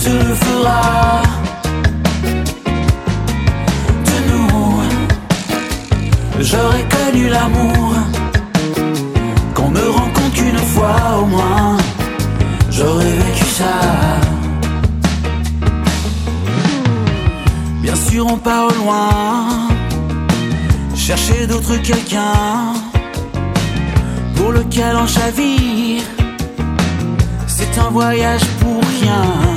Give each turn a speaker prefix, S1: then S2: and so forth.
S1: te le fera. De nous, j'aurais connu l'amour, qu'on me rencontre qu'une fois au moins. J'aurais vécu ça. Bien sûr on part au loin, chercher d'autres quelqu'un pour lequel on chavire. C'est un voyage pour rien.